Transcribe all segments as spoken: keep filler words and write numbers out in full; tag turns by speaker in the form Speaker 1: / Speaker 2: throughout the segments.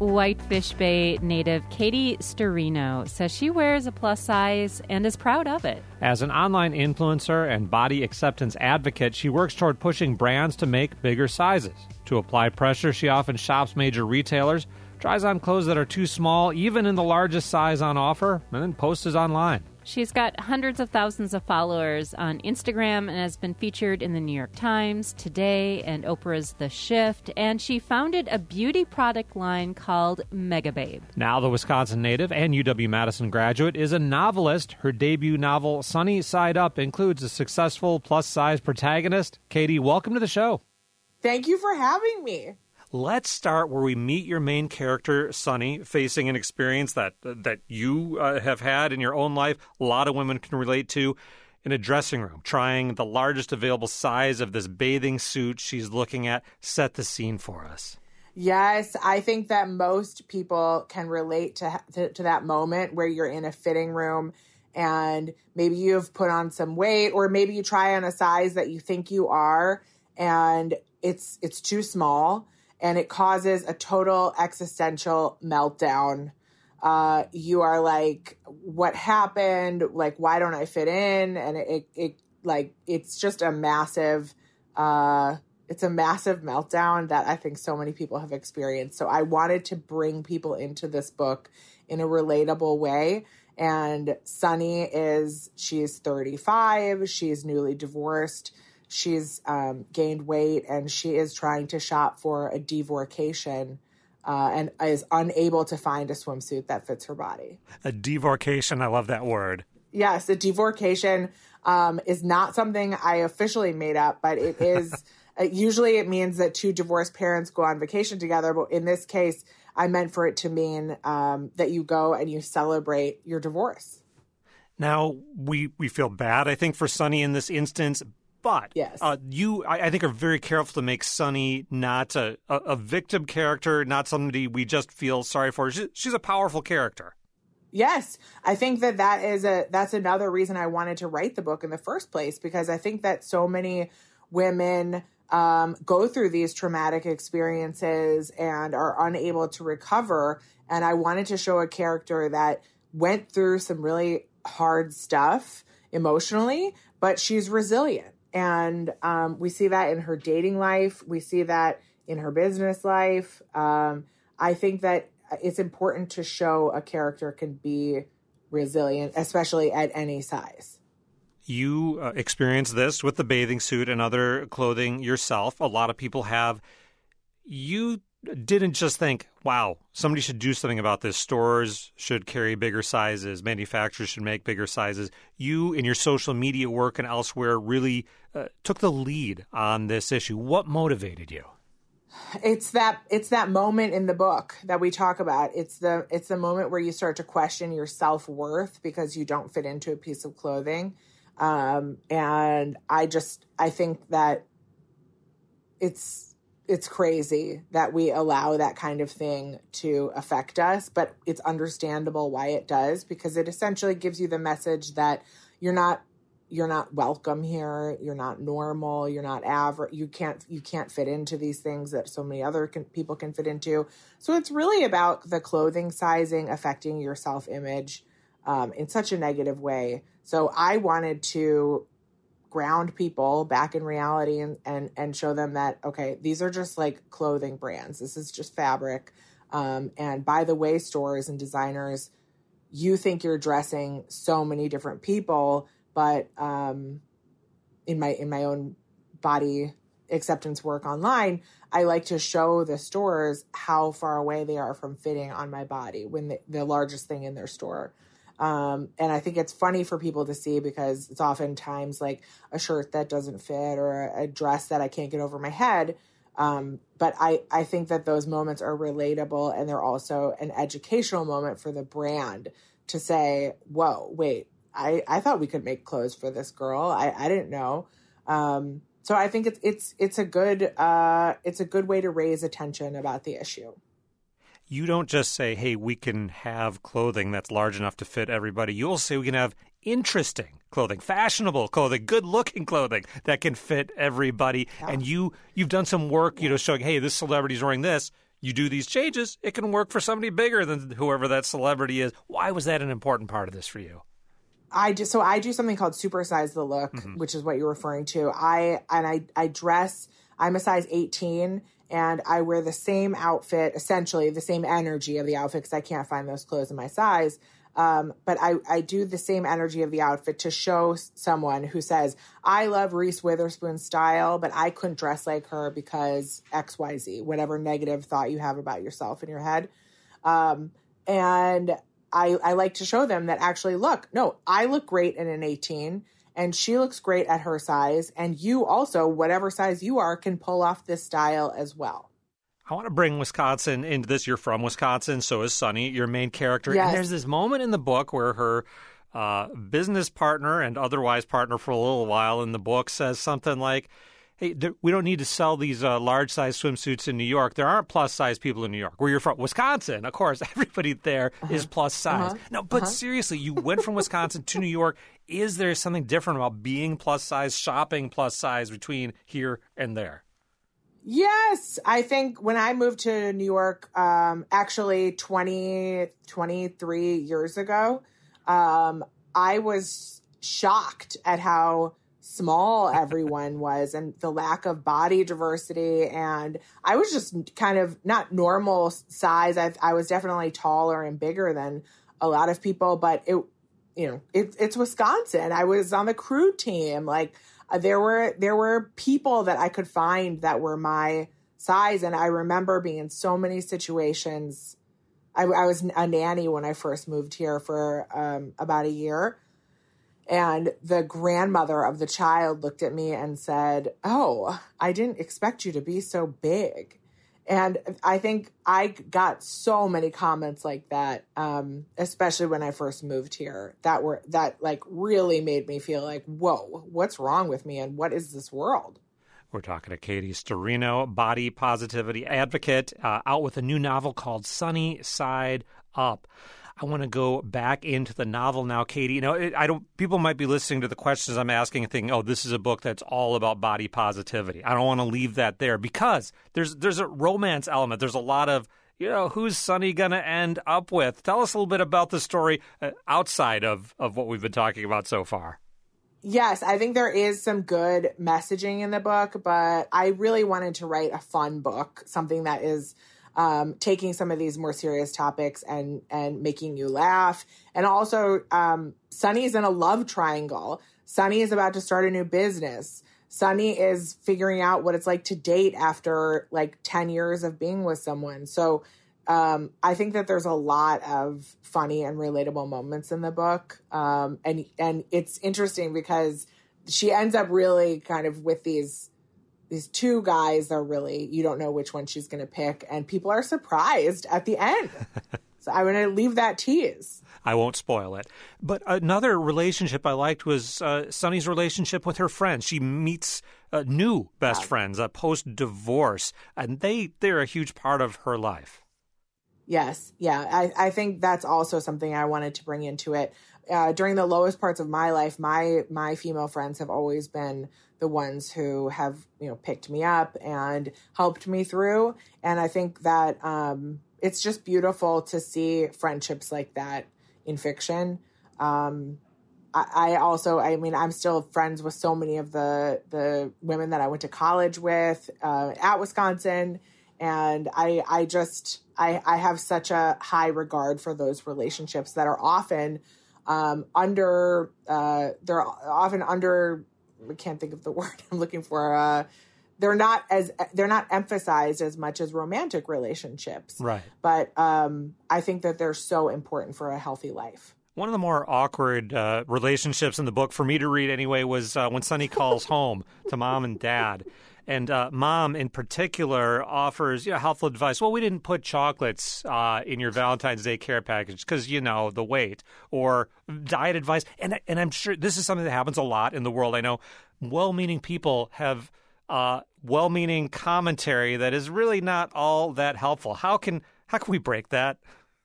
Speaker 1: Whitefish Bay native Katie Storino says she wears a plus size and is proud of it.
Speaker 2: As an online influencer and body acceptance advocate, she works toward pushing brands to make bigger sizes. To apply pressure, she often shops major retailers, tries on clothes that are too small, even in the largest size on offer, and then posts it online.
Speaker 1: She's got hundreds of thousands of followers on Instagram and has been featured in the New York Times, Today, and Oprah's The Shift. And she founded a beauty product line called Megababe.
Speaker 2: Now the Wisconsin native and U W-Madison graduate is a novelist. Her debut novel, Sunny Side Up, includes a successful plus-size protagonist. Katie, welcome to the show.
Speaker 3: Thank you for having me.
Speaker 2: Let's start where we meet your main character, Sunny, facing an experience that that you uh, have had in your own life, a lot of women can relate to, in a dressing room, trying the largest available size of this bathing suit she's looking at. Set the scene for us.
Speaker 3: Yes, I think that most people can relate to, to, to that moment where you're in a fitting room and maybe you've put on some weight, or maybe you try on a size that you think you are and it's it's too small. And it causes a total existential meltdown. Uh, you are like, what happened? Like, why don't I fit in? And it, it, it like, it's just a massive, uh, it's a massive meltdown that I think so many people have experienced. So I wanted to bring people into this book in a relatable way. And Sunny is, she's thirty-five. She's newly divorced. She's um, gained weight and she is trying to shop for a divorcation uh, and is unable to find a swimsuit that fits her body.
Speaker 2: A divorcation, I love that word.
Speaker 3: Yes, a divorcation um, is not something I officially made up, but it is, uh, usually it means that two divorced parents go on vacation together. But in this case, I meant for it to mean um, that you go and you celebrate your divorce.
Speaker 2: Now, we, we feel bad, I think, for Sunny in this instance. But
Speaker 3: yes.
Speaker 2: uh, you, I, I think, are very careful to make Sunny not a, a, a victim character, not somebody we just feel sorry for. She, she's a powerful character.
Speaker 3: Yes, I think that that is a that's another reason I wanted to write the book in the first place, because I think that so many women um, go through these traumatic experiences and are unable to recover. And I wanted to show a character that went through some really hard stuff emotionally, but she's resilient. And um, we see that in her dating life. We see that in her business life. Um, I think that it's important to show a character can be resilient, especially at any size.
Speaker 2: You uh, experienced this with the bathing suit and other clothing yourself. A lot of people have. You didn't just think, wow, somebody should do something about this. Stores should carry bigger sizes. Manufacturers should make bigger sizes. You, in your social media work and elsewhere, really uh, took the lead on this issue. What motivated you?
Speaker 3: It's that it's that moment in the book that we talk about. It's the it's the moment where you start to question your self-worth because you don't fit into a piece of clothing. Um, and I just I think that it's it's crazy that we allow that kind of thing to affect us, but it's understandable why it does, because it essentially gives you the message that you're not you're not welcome here, you're not normal, you're not average, you can't you can't fit into these things that so many other can, people can fit into. So it's really about the clothing sizing affecting your self-image um, in such a negative way. So I wanted to ground people back in reality and, and, and show them that, okay, these are just like clothing brands. This is just fabric. Um, and by the way, stores and designers, you think you're dressing so many different people, but um, in my in my own body acceptance work online, I like to show the stores how far away they are from fitting on my body when the, the largest thing in their store. Um, and I think it's funny for people to see because it's oftentimes like a shirt that doesn't fit or a, a dress that I can't get over my head. Um, but I, I think that those moments are relatable, and they're also an educational moment for the brand to say, whoa, wait, I, I thought we could make clothes for this girl. I, I didn't know. Um, so I think it's, it's, it's a good, uh, it's a good way to raise attention about the issue.
Speaker 2: You don't just say, hey, we can have clothing that's large enough to fit everybody. You'll say we can have interesting clothing, fashionable clothing, good-looking clothing that can fit everybody. Yeah. And you, you've done some work, you know, showing, hey, this celebrity's wearing this. you do these changes, it can work for somebody bigger than whoever that celebrity is. Why was that an important part of this for you?
Speaker 3: I do, so I do something called Supersize the Look, mm-hmm. which is what you're referring to. I and I, I dress, I'm a size eighteen, and I wear the same outfit, essentially the same energy of the outfit, because I can't find those clothes in my size. Um, but I, I do the same energy of the outfit to show someone who says, I love Reese Witherspoon's style, but I couldn't dress like her because X Y Z, whatever negative thought you have about yourself in your head. Um, and I, I like to show them that actually, look, no, I look great in an eighteen, and she looks great at her size. And you also, whatever size you are, can pull off this style as well.
Speaker 2: I want to bring Wisconsin into this. You're from Wisconsin, so is Sunny, your main character.
Speaker 3: Yes.
Speaker 2: And there's this moment in the book where her uh, business partner and otherwise partner for a little while in the book says something like, hey, we don't need to sell these uh, large-size swimsuits in New York. There aren't plus-size people in New York. Where you're from, Wisconsin, of course, everybody there uh-huh. is plus-size.
Speaker 3: Uh-huh.
Speaker 2: No, but
Speaker 3: uh-huh.
Speaker 2: seriously, you went from Wisconsin to New York. Is there something different about being plus-size, shopping plus-size between here and there?
Speaker 3: Yes. I think when I moved to New York, um, actually twenty, twenty-three years ago, um, I was shocked at how small everyone was and the lack of body diversity. And I was just kind of not normal size. I, I was definitely taller and bigger than a lot of people, but it, you know, it, it's Wisconsin. I was on the crew team. Like, Uh, there were there were people that I could find that were my size, and I remember being in so many situations. I, I was a nanny when I first moved here for um, about a year, and the grandmother of the child looked at me and said, "Oh, I didn't expect you to be so big." And I think I got so many comments like that, um, especially when I first moved here, that were that like really made me feel like, whoa, what's wrong with me? And what is this world?
Speaker 2: We're talking to Katie Sturino, body positivity advocate, uh, out with a new novel called Sunny Side Up. I want to go back into the novel now, Katie. You know, it, I don't. People might be listening to the questions I'm asking and thinking, "Oh, this is a book that's all about body positivity." I don't want to leave that there because there's there's a romance element. There's a lot of, you know, who's Sunny gonna end up with? Tell us a little bit about the story uh, outside of of what we've been talking about so far.
Speaker 3: Yes, I think there is some good messaging in the book, but I really wanted to write a fun book, something that is Um, taking some of these more serious topics and and making you laugh. And also, um, Sunny is in a love triangle. Sunny is about to start a new business. Sunny is figuring out what it's like to date after like ten years of being with someone. So um, I think that there's a lot of funny and relatable moments in the book. Um, and, and it's interesting because she ends up really kind of with these These two guys are really, you don't know which one she's going to pick, and people are surprised at the end. So I'm going to leave that tease.
Speaker 2: I won't spoil it. But another relationship I liked was uh, Sunny's relationship with her friends. She meets uh, new best yeah. friends uh, post-divorce, and they, they're a huge part of her life.
Speaker 3: Yes. Yeah. I, I think that's also something I wanted to bring into it. Uh, during the lowest parts of my life, my my female friends have always been the ones who have, you know, picked me up and helped me through. And I think that um, it's just beautiful to see friendships like that in fiction. Um, I, I also, I mean, I'm still friends with so many of the the women that I went to college with uh, at Wisconsin. And I, I just, I, I have such a high regard for those relationships that are often um, under, uh, they're often under, I can't think of the word I'm looking for. Uh, they're not as, they're not emphasized as much as romantic relationships.
Speaker 2: Right.
Speaker 3: But um, I think that they're so important for a healthy life.
Speaker 2: One of the more awkward uh, relationships in the book, for me to read anyway, was uh, when Sunny calls home to mom and dad. And uh, mom, in particular, offers, you know, helpful advice. Well, we didn't put chocolates uh, in your Valentine's Day care package because, you know, the weight, or diet advice. And and I'm sure this is something that happens a lot in the world. I know well-meaning people have uh, well-meaning commentary that is really not all that helpful. How can how can we break that?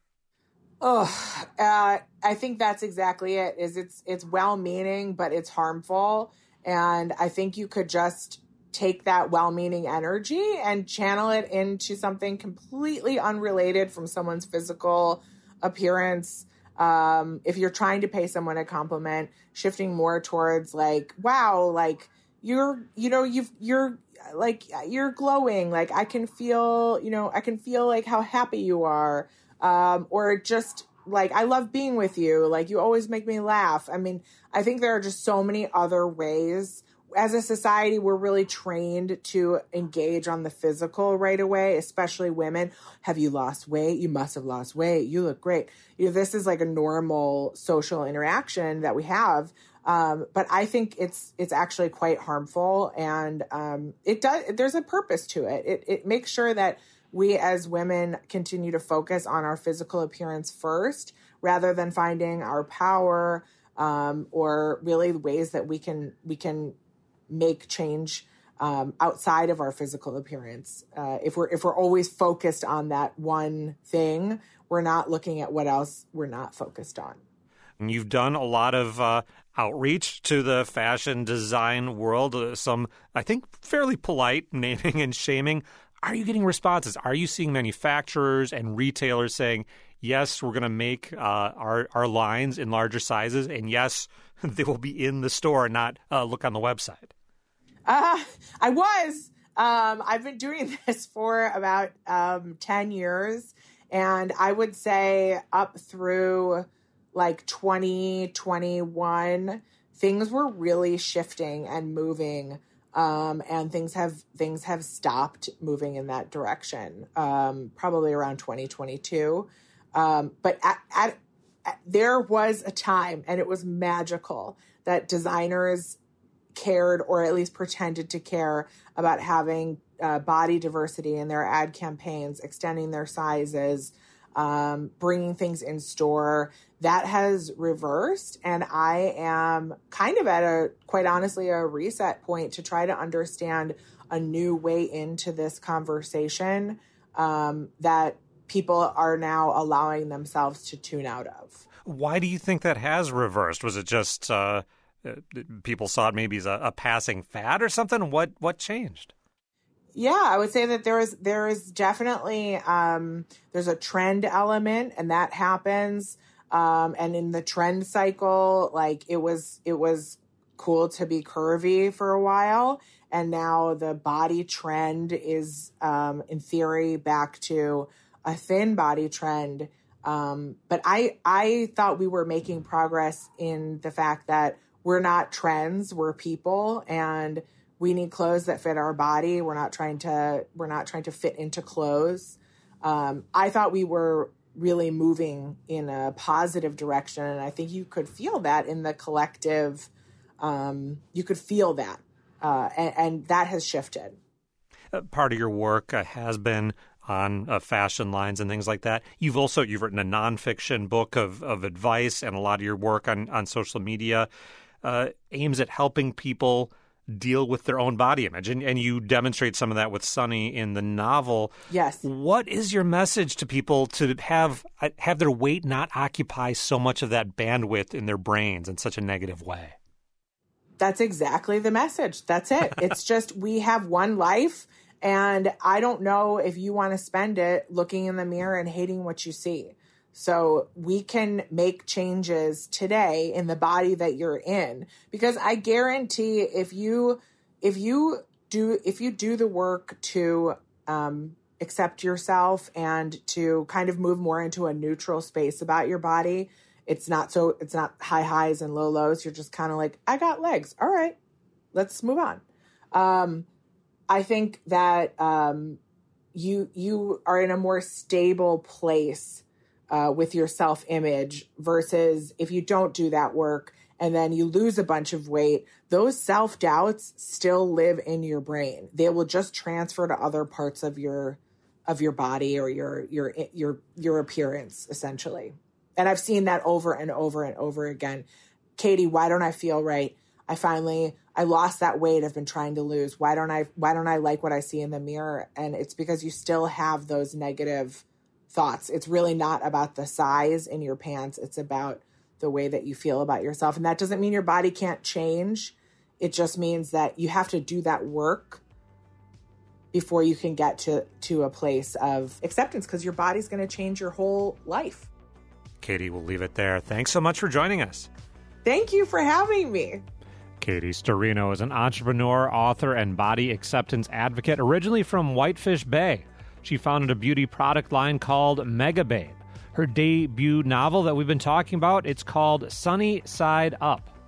Speaker 3: Oh, uh, I think that's exactly it. Is it's it's well-meaning, but it's harmful. And I think you could just take that well-meaning energy and channel it into something completely unrelated from someone's physical appearance. Um, if you're trying to pay someone a compliment, shifting more towards like, wow, like you're, you know, you've, you're like, you're glowing. Like I can feel, you know, I can feel like how happy you are. Um, or just like, I love being with you. Like you always make me laugh. I mean, I think there are just so many other ways. As a society, we're really trained to engage on the physical right away, especially women. Have you lost weight? You must have lost weight. You look great. You know, this is like a normal social interaction that we have. Um, but I think it's it's actually quite harmful, and um, it does. There's a purpose to it. It it makes sure that we as women continue to focus on our physical appearance first, rather than finding our power um, or really ways that we can we can. make change um, outside of our physical appearance. Uh, if we're if we're always focused on that one thing, we're not looking at what else we're not focused on.
Speaker 2: And you've done a lot of uh, outreach to the fashion design world, uh, some, I think, fairly polite naming and shaming. Are you getting responses? Are you seeing manufacturers and retailers saying, yes, we're going to make uh, our, our lines in larger sizes, and yes, they will be in the store, not uh, look on the website?
Speaker 3: Uh, I was. Um, I've been doing this for about um, ten years. And I would say up through like twenty twenty-one, things were really shifting and moving. Um, and things have things have stopped moving in that direction, um, probably around twenty twenty-two. Um, but at, at, at, there was a time, and it was magical, that designers cared, or at least pretended to care, about having uh, body diversity in their ad campaigns, extending their sizes, um, bringing things in store. That has reversed, and I am kind of at a, quite honestly, a reset point to try to understand a new way into this conversation um, that people are now allowing themselves to tune out of.
Speaker 2: Why do you think that has reversed? Was it just uh, people saw it maybe as a, a passing fad or something? What what changed?
Speaker 3: Yeah, I would say that there is there is definitely um, there's a trend element, and that happens. Um, and in the trend cycle, like it was it was cool to be curvy for a while, and now the body trend is, um, in theory, back to a thin body trend. Um, but I I thought we were making progress in the fact that we're not trends, we're people, and we need clothes that fit our body. We're not trying to we're not trying to fit into clothes. Um, I thought we were really moving in a positive direction, and I think you could feel that in the collective. Um, you could feel that, uh, and, and that has shifted.
Speaker 2: Uh, part of your work uh, has been on uh, fashion lines and things like that. You've also you've written a nonfiction book of of advice, and a lot of your work on on social media uh, aims at helping people deal with their own body image. And, and you demonstrate some of that with Sunny in the novel.
Speaker 3: Yes.
Speaker 2: What is your message to people to have have their weight not occupy so much of that bandwidth in their brains in such a negative way?
Speaker 3: That's exactly the message. That's it. It's just, we have one life, and I don't know if you want to spend it looking in the mirror and hating what you see. So we can make changes today in the body that you're in, because I guarantee if you, if you do, if you do the work to um, accept yourself and to kind of move more into a neutral space about your body, it's not so, it's not high highs and low lows. You're just kind of like, I got legs. All right, let's move on. Um, I think that um, you, you are in a more stable place Uh, with your self-image, versus if you don't do that work and then you lose a bunch of weight, those self-doubts still live in your brain. They will just transfer to other parts of your of your body or your your your your appearance, essentially. And I've seen that over and over and over again. Katie, why don't I feel right? I finally I lost that weight I've been trying to lose. Why don't I why don't I like what I see in the mirror? And it's because you still have those negative thoughts. It's really not about the size in your pants. It's about the way that you feel about yourself. And that doesn't mean your body can't change. It just means that you have to do that work before you can get to, to a place of acceptance, because your body's going to change your whole life.
Speaker 2: Katie, we'll leave it there. Thanks so much for joining us.
Speaker 3: Thank you for having me.
Speaker 2: Katie Sturino is an entrepreneur, author, and body acceptance advocate, originally from Whitefish Bay. She founded a beauty product line called Megababe. Her debut novel that we've been talking about, it's called Sunny Side Up.